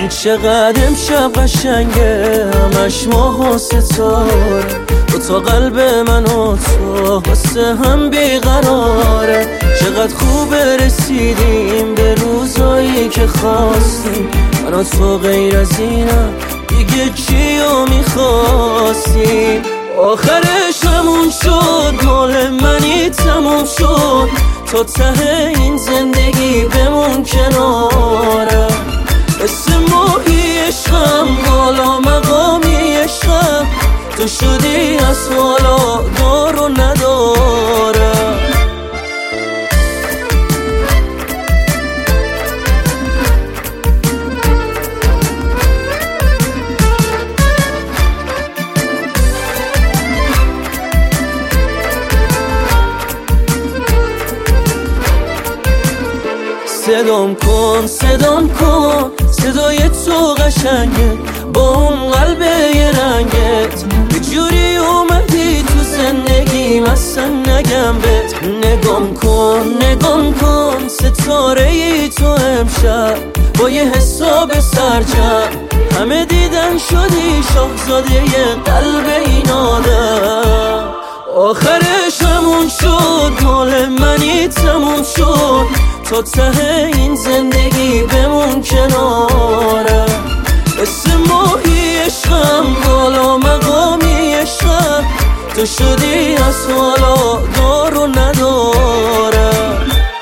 چقدر امشب قشنگه، همش ماه و ستاره، تو تا قلب من و تو واسه هم بیقراره. چقدر خوبه رسیدیم به روزایی که خواستیم، من و تو غیر از اینم دیگه چیو میخواستیم. آخرش همون شد، مال منی تموم شد، تا ته این زندگی بمون کنارم. اسم ماهی عشقم، بالا مقامی عشقم، تو شدی از حالا دار و ندارم. صدام کن صدام کن، صدای تو قشنگه، با اون قلب یه رنگت یه جوری اومدی تو زندگیم، اصلا نگم بهت. نگام کن ستاره ای تو امشب، با یه حساب سرجم همه دیدن شدی شاهزاده قلب این آدم. آخرش همون شد، مال منی تموم شد، تا ته این زندگی بمون کنارم. اسم ماهی عشقم، بالا مقامی عشقم، تو شدی از حالا دار و ندارم.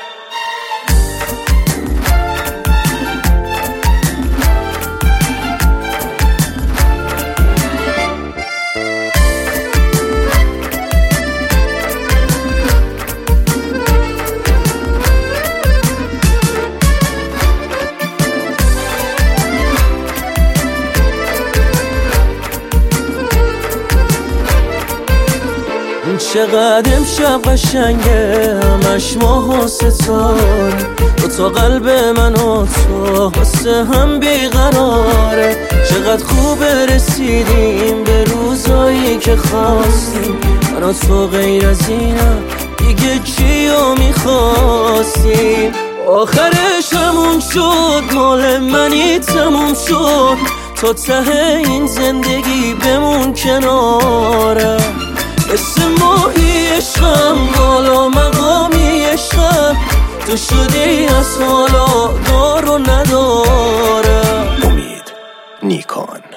چقدر امشب قشنگه، همش ماه و ستاره، تو تا قلب من و تو واسه هم بیقراره. چقدر خوبه رسیدیم به روزایی که خواستیم، من و تو غیر از اینم دیگه چیو میخواستیم. آخرش همون شد، مال منی تموم شد، تا ته این زندگی بمون کنارم. اسم ماهی عشقم، بالا مقامی عشقم، تو شدی از حالا دار و ندارم. امید نیکان.